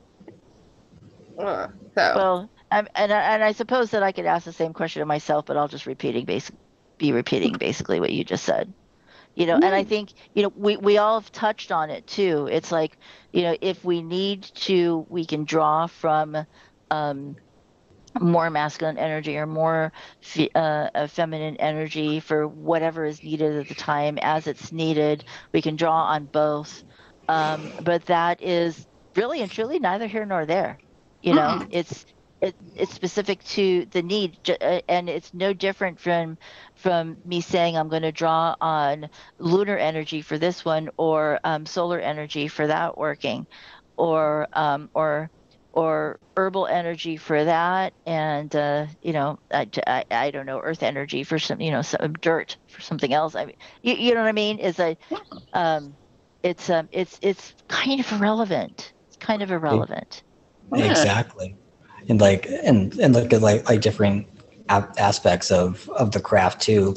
So Well, and I suppose that I could ask the same question of myself, but I'll just be repeating basically what you just said. And I think, we all have touched on it too. It's like, if we need to, we can draw from um more masculine energy or more feminine energy for whatever is needed at the time as it's needed. We can draw on both. But that is really and truly neither here nor there. mm-mm. It's specific to the need, and it's no different from me saying I'm going to draw on lunar energy for this one, or solar energy for that working, or herbal energy for that, and I don't know, earth energy for some dirt for something else. I mean, you know what I mean? Um it's kind of irrelevant. It's kind of E- irrelevant. Yeah. Exactly. And and look at like different aspects of the craft too,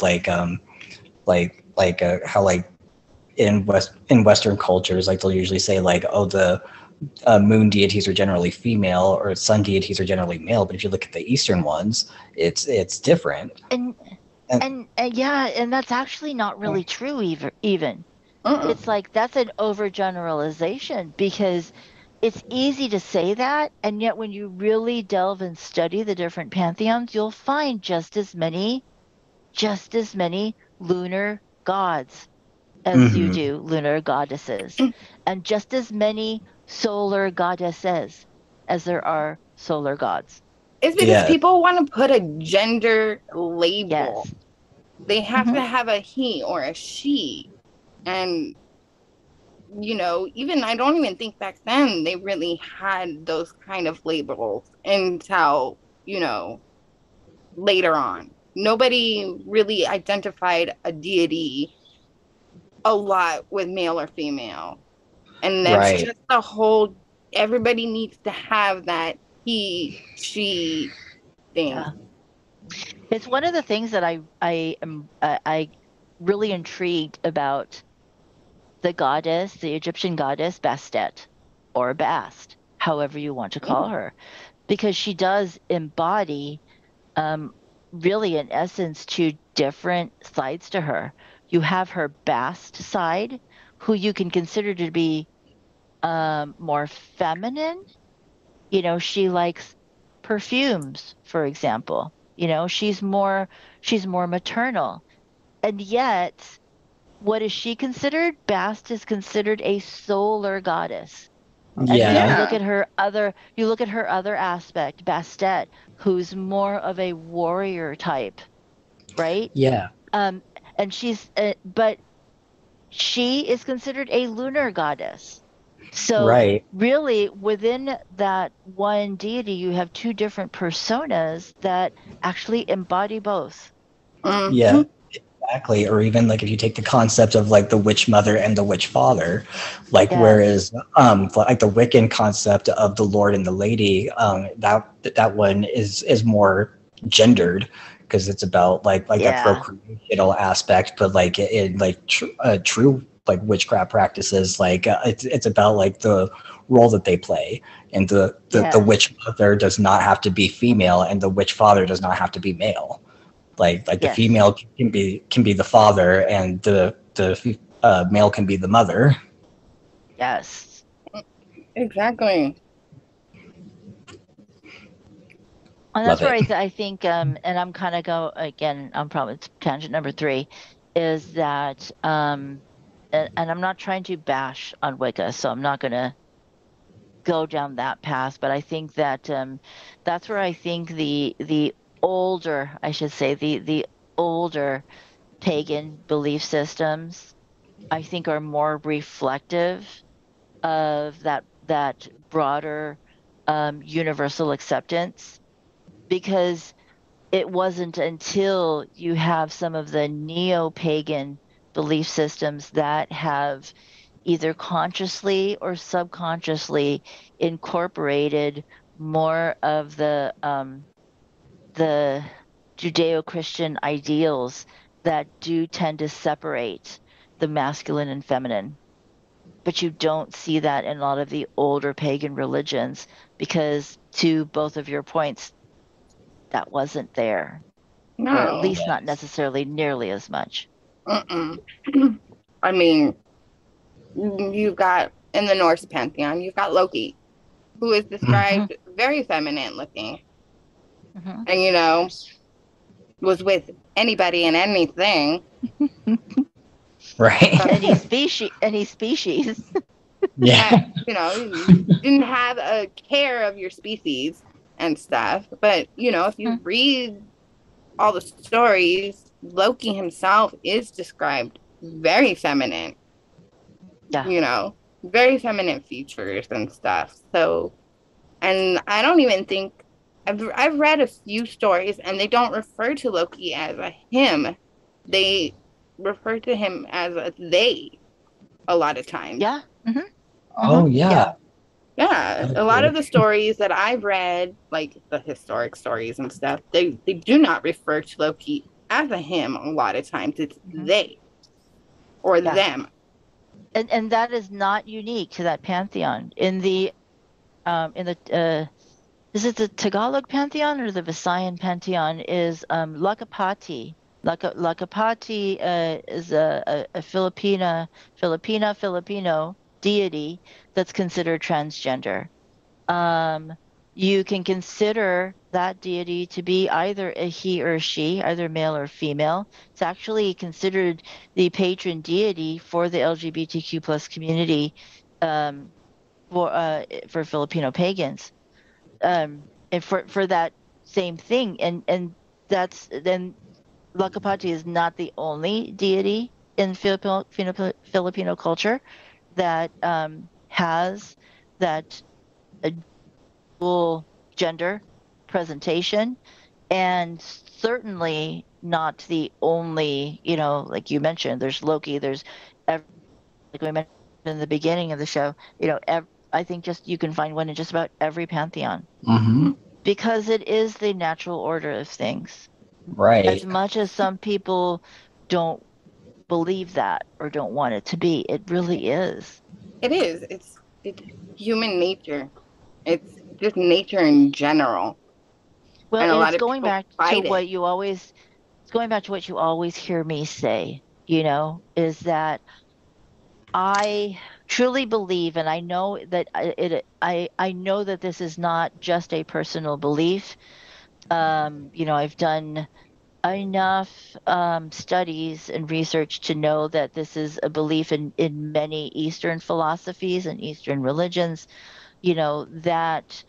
how like in Western cultures, like they'll usually say like, oh, the moon deities are generally female or sun deities are generally male, but if you look at the Eastern ones, it's different. And And and yeah, and that's actually not really true even. Mm-mm. It's like that's an overgeneralization, because it's easy to say that, and yet when you really delve and study the different pantheons, you'll find just as many lunar gods as you mhm, do lunar goddesses, and just as many solar goddesses as there are solar gods. It's because yeah, people want to put a gender label. Yes. They have Hmm. to have a he or a she. And even I don't even think back then they really had those kind of labels until, later on. Nobody really identified a deity a lot with male or female. And that's Right. just the whole, everybody needs to have that he, she thing. Yeah. It's one of the things that I am I really intrigued about the goddess, the Egyptian goddess Bastet or Bast, however you want to call her, because she does embody um, really, in essence, two different sides to her. You have her Bast side, who you can consider to be more feminine. She likes perfumes, for example. She's more maternal. And yet, what is she considered? Bast is considered a solar goddess. And then you Yeah. look Yeah. at her other aspect, Bastet, who's more of a warrior type, right? Yeah. Um, but she is considered a lunar goddess. So Right. really, within that one deity, you have two different personas that actually embody both. Yeah. Mm-hmm. Exactly. Or even like if you take the concept of like the witch mother and the witch father, like Yes. whereas like the Wiccan concept of the Lord and the Lady, that one is more gendered because it's about like that Yeah. procreational aspect, but like in like true like witchcraft practices, like it's about like the role that they play, and the Yes. witch mother does not have to be female, and the witch father does not have to be male. Like the Yes. female can be the father, and the male can be the mother. Yes. Exactly. And Love that's where it. I think, and I'm kind of go again, I'm probably it's tangent number three, is that, and I'm not trying to bash on Wicca, so I'm not going to go down that path, but I think that that's where I think the older, I should say, the older pagan belief systems, I think are more reflective of that broader universal acceptance, because it wasn't until you have some of the neo-pagan belief systems that have either consciously or subconsciously incorporated more of the Judeo-Christian ideals that do tend to separate the masculine and feminine. But you don't see that in a lot of the older pagan religions because, to both of your points, that wasn't there, or at No. least not Yes. necessarily nearly as much. Mm-mm. I mean, you've got in the Norse pantheon, you've got Loki, who is Hmm. described very feminine looking, Hmm. and was with anybody and anything. Right. Any species. That Yeah. didn't have a care of your species and stuff. But if you read all the stories, Loki himself is described very feminine. Yeah. Very feminine features and stuff. So, and I don't even think I've read a few stories, and they don't refer to Loki as a him. They refer to him as a they a lot of times. Yeah. Hmm. Hmm. Oh Yeah. yeah. Yeah, a lot of Okay. the stories that I've read, like the historic stories and stuff, they do not refer to Loki as a him a lot of times. It's Hmm. they or Yeah. them. And that is not unique to that pantheon. In the is it the Tagalog pantheon or the Visayan pantheon? Is Lakapati. Lakapati is a Filipino deity that's considered transgender. Um, you can consider that deity to be either a he or she, either male or female. It's actually considered the patron deity for the LGBTQ plus community, um, for Filipino pagans, and for that same thing. And that's then Lakapati is not the only deity in Filipino culture that has that dual gender presentation, and certainly not the only, like you mentioned, there's Loki, there's, like we mentioned in the beginning of the show, I think just you can find one in just about every pantheon Hmm. because it is the natural order of things. As Right. much as some people don't believe that or don't want it to be, it really is. It is. It's human nature. It's just nature in general. Well, And a and lot of people fight it. it's going back to what you always hear me say, is that I truly believe, and I know that I know that this is not just a personal belief. I've done enough studies and research to know that this is a belief in many Eastern philosophies and Eastern religions, that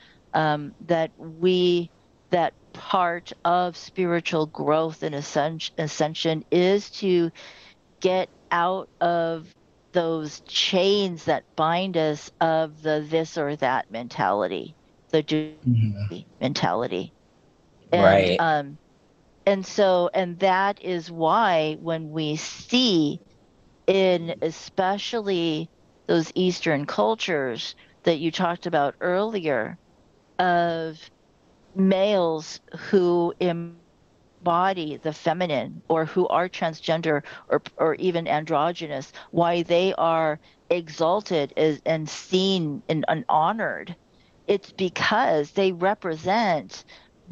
that part of spiritual growth and ascension is to get out of those chains that bind us of the this or that mentality, the Hmm. duty mentality. And Right. and that is why when we see in especially those Eastern cultures that you talked about earlier of males who embody the feminine or who are transgender or even androgynous, why they are exalted and seen and honored, it's because they represent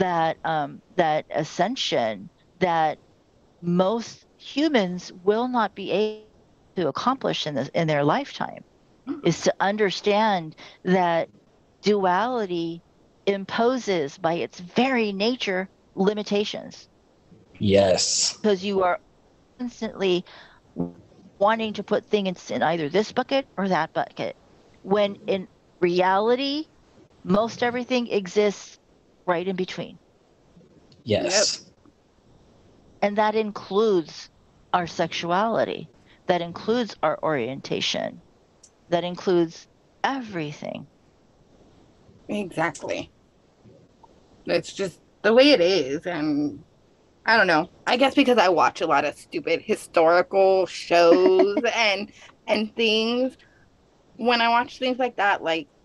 that ascension that most humans will not be able to accomplish in their lifetime, is to understand that duality imposes by its very nature limitations Yes. because you are constantly wanting to put things in either this bucket or that bucket when in reality most everything exists right in between, Yep. Yes. and that includes our sexuality, that includes our orientation, that includes everything. Exactly. It's just the way it is. And I don't know. I guess because I watch a lot of stupid historical shows and things. When I watch things like that,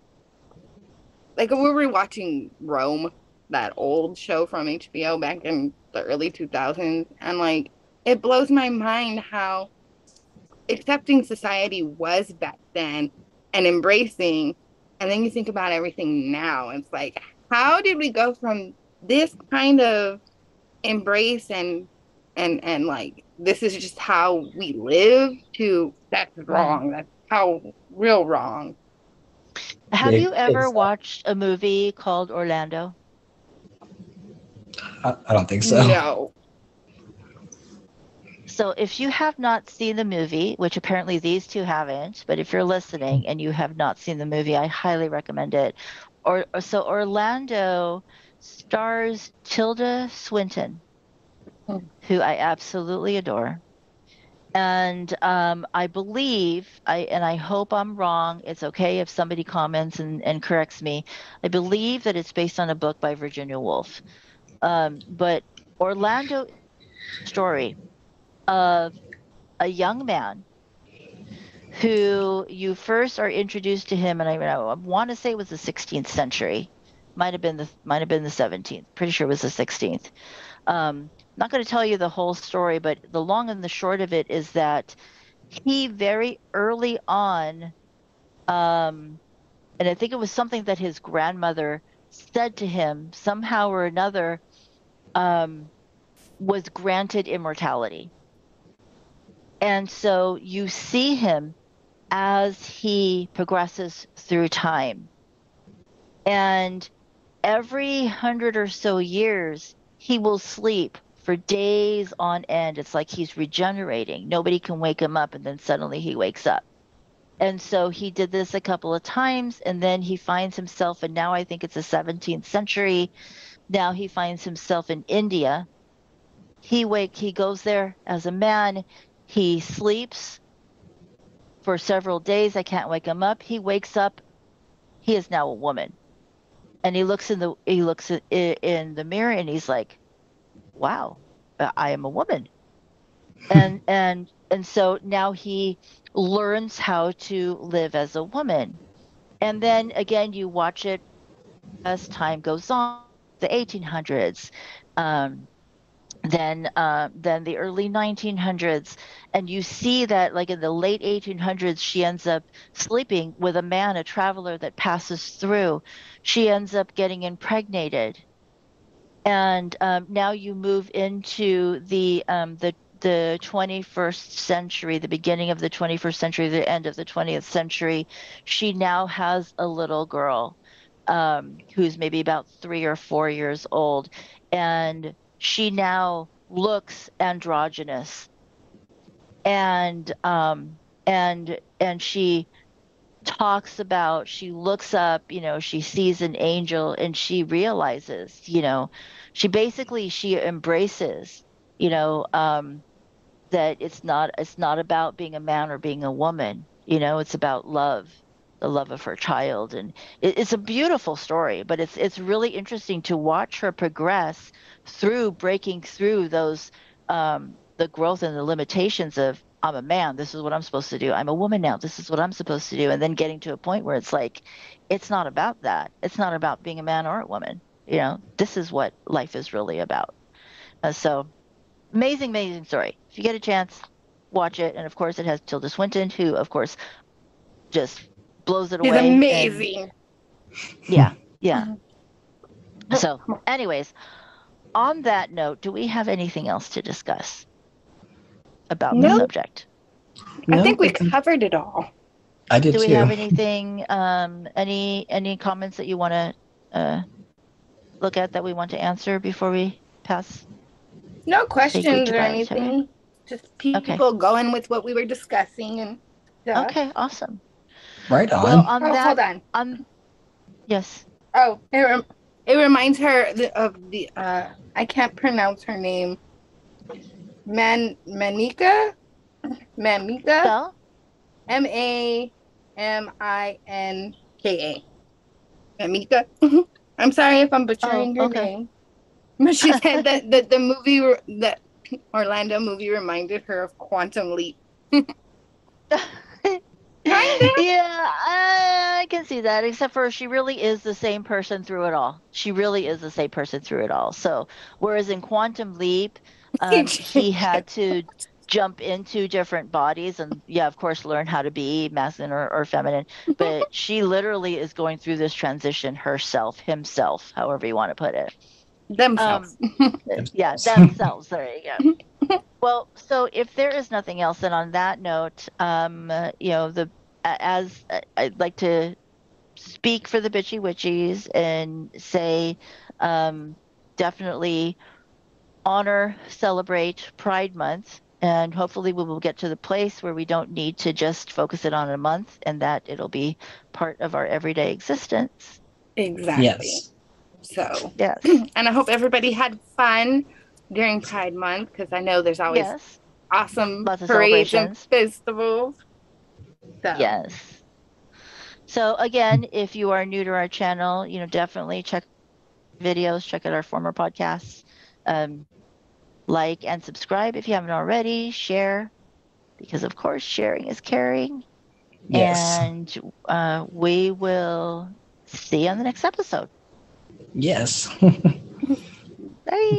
like we were watching Rome, that old show from HBO back in the early 2000s, and like it blows my mind how accepting society was back then and embracing, and then you think about everything now, and it's like, how did we go from this kind of embrace and like this is just how we live to that's Right. wrong, that's how real wrong. Have you ever Exactly. watched a movie called Orlando? I don't think so. No. So if you have not seen the movie, which apparently these two haven't, but if you're listening and you have not seen the movie, I highly recommend it. So Orlando stars Tilda Swinton, who I absolutely adore. And I believe I hope I'm wrong. It's okay if somebody comments and corrects me. I believe that it's based on a book by Virginia Woolf. But Orlando story of a young man who you first are introduced to him, and I want to say it was the 16th century, might have been the 17th. Pretty sure it was the 16th. Not going to tell you the whole story, but the long and the short of it is that he very early on, and I think it was something that his grandmother said to him somehow or another, um, was granted immortality. And so you see him as he progresses through time. And every 100 or so years, he will sleep for days on end. It's like he's regenerating. Nobody can wake him up, and then suddenly he wakes up. And so he did this a couple of times, and then he finds himself, and now I think it's the 17th century. Now he finds himself in India. He goes there as a man. He sleeps for several days. I can't wake him up. He wakes up. He is now a woman, and he looks in the mirror, and he's like, "Wow, I am a woman." And so now he learns how to live as a woman. And then again, you watch it as time goes on, the 1800s, um, then the early 1900s, and you see that like in the late 1800s, she ends up sleeping with a man, a traveler that passes through. She ends up getting impregnated, and now you move into the 21st century, the beginning of the 21st century, the end of the 20th century. She now has a little girl who's maybe about 3 or 4 years old, and she now looks androgynous, and she talks about, she looks up, she sees an angel, and she realizes, she embraces, you know, that it's not about being a man or being a woman. It's about love, the love of her child. And it's a beautiful story, but it's really interesting to watch her progress through breaking through those the growth and the limitations of, I'm a man, this is what I'm supposed to do. I'm a woman now, this is what I'm supposed to do. And then getting to a point where it's like, it's not about that. It's not about being a man or a woman. This is what life is really about. So amazing, amazing story. If you get a chance, watch it. And of course, it has Tilda Swinton, who, of course, just blows it She's away. And amazing. yeah. So, anyways, on that note, do we have anything else to discuss about the Nope. subject? I think we covered it all. I did Do we too. have anything, any comments that you want to look at that we want to answer before we pass? No questions or goodbye to each other. anything. Just people going with what we were discussing and stuff. Okay, awesome. Right on. Well, on Oh, that, hold on. Yes. Oh, it reminds her of the I can't pronounce her name. Manika? Spell? Maminka. Manika. I'm sorry if I'm butchering your okay. name. But she said that the movie, that Orlando movie, reminded her of Quantum Leap. Yeah, I can see that, except for she really is the same person through it all. She really is the same person through it all. So, whereas in Quantum Leap, he had to jump into different bodies and, yeah, of course, learn how to be masculine or feminine. But she literally is going through this transition herself, himself, however you want to put it. Themselves. Yeah, themselves. There you go. Well, so if there is nothing else, then on that note, as I'd like to speak for the Bitchy Witchies and say, definitely honor, celebrate Pride Month, and hopefully we will get to the place where we don't need to just focus it on a month, and that it'll be part of our everyday existence. Exactly. Yes. So, yes. And I hope everybody had fun during Pride Month, because I know there's always awesome lots of parades and celebrations. festivals. So. Yes. So again, if you are new to our channel, definitely check videos, check out our former podcasts, like and subscribe if you haven't already, share, because of course sharing is caring. Yes. And we will see you on the next episode. Yes. Bye.